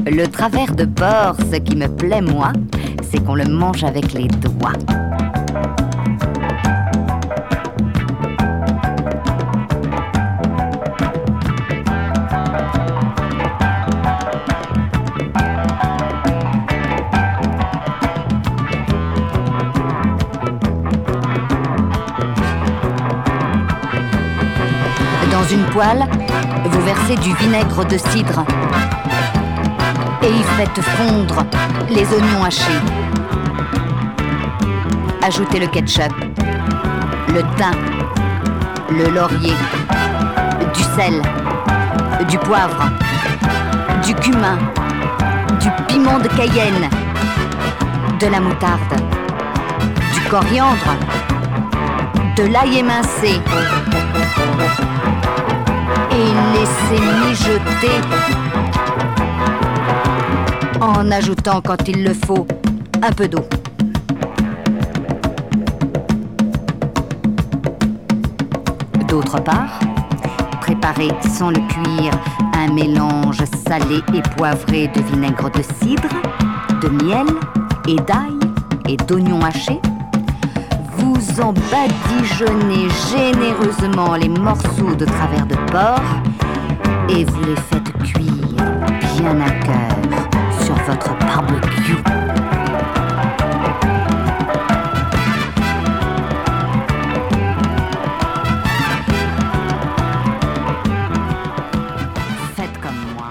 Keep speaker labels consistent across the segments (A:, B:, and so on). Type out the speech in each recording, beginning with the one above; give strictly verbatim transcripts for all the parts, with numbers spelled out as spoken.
A: Le travers de porc, ce qui me plaît moi, c'est qu'on le mange avec les doigts. Dans une poêle, vous versez du vinaigre de cidre et y faites fondre les oignons hachés. Ajoutez le ketchup, le thym, le laurier, du sel, du poivre, du cumin, du piment de Cayenne, de la moutarde, du coriandre, de l'ail émincé. Et laissez mijoter en ajoutant, quand il le faut, un peu d'eau. D'autre part, préparez sans le cuire un mélange salé et poivré de vinaigre de cidre, de miel et d'ail et d'oignons hachés. Vous en badigeonnez généreusement les morceaux de travers de porc et vous les faites cuire bien à cœur sur votre barbecue. Faites comme moi.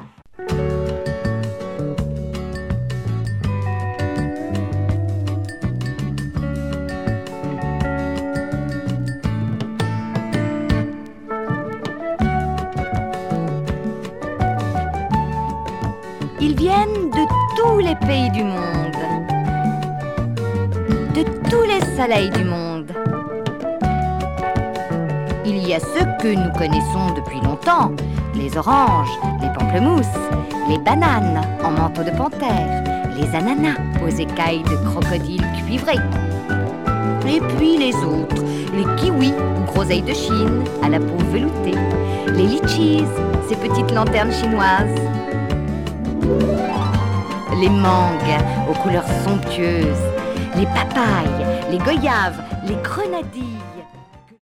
A: Ils viennent de tous les pays du monde, de tous les soleils du monde. Il y a ceux que nous connaissons depuis longtemps, les oranges, les pamplemousses, les bananes en manteau de panthère, les ananas aux écailles de crocodile cuivré. Et puis les autres, les kiwis, groseilles de Chine à la peau veloutée, les litchis, ces petites lanternes chinoises, les mangues aux couleurs somptueuses, les papayes, les goyaves, les grenadilles.